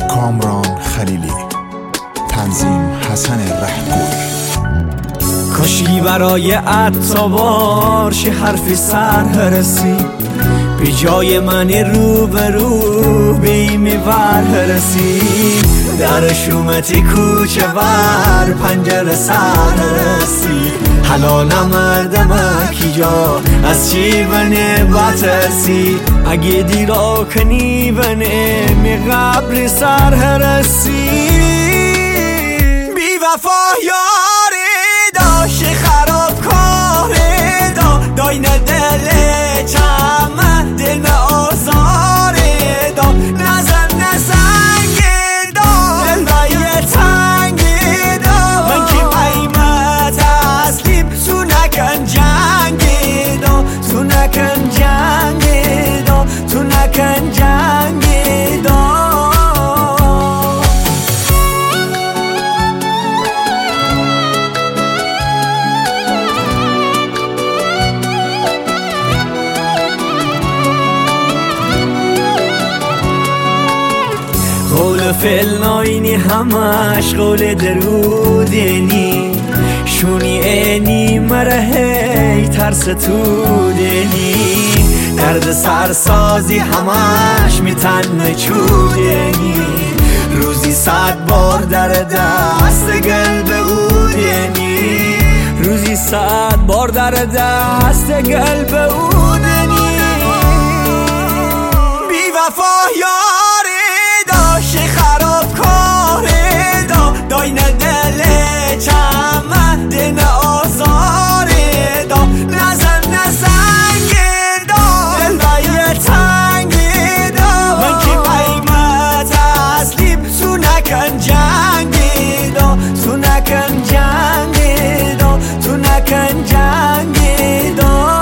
کامران خلیلی، تنظیم حسن رهگوی. کاشی برای اتابار شه حرفی سرهرسی، به جای من روبرو به این ورهرسی. در شومتی کوچه ور پنجره سرهرسی، حالا نمردم کی جا از چی بنه بترسی. اگه دیرا کنی بنه می قبل سرهرسی. بی وفا یاری داشت خراب کاره دا، داینه دل چمه دل آزاره دا. نزن دا دل بایه تنگ دا، من که قیمت تسلیم تو نکن جنگ دا، تو نکن جنگ دا، تو نکن جنگ دا. قول فعل ناینی همش قول درودنی، شونی اینی مرهی ترس تو دنی. درد سرسازی همش میتن چودنی، روزی 100 بار در دست قلب اودنی، روزی 100 بار در دست قلب اودنی. بی وفا یاری داشت خراب کاره دا، داینه دل چمه دل آزاره دا. نزن دا دل بایه تنگ دا، من که قیمت تسلیم تو نکن جنگ دا، تو نکن جنگ دا، تو نکن جنگ دا.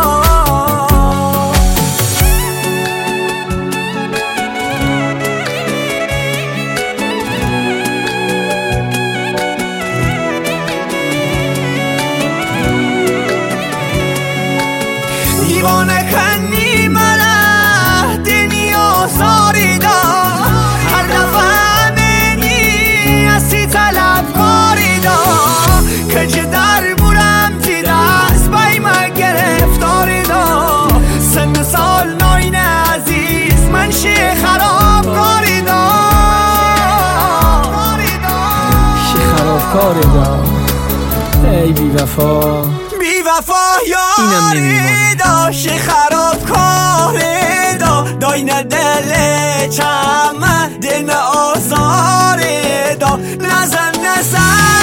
دیوانه کنی منه دنی آزاری دا، هر دفعه منی اسی طلب کاری دا. کج در بورم تی دست بای من گرفتاری دا، سن سال ناین عزیز من شه خراب کاری دا، شه خراب کاری دا. ای بی وفا بی وفا یاری داشت خراب کاره دا، داینه دل چمه دل آزاره دا. نزن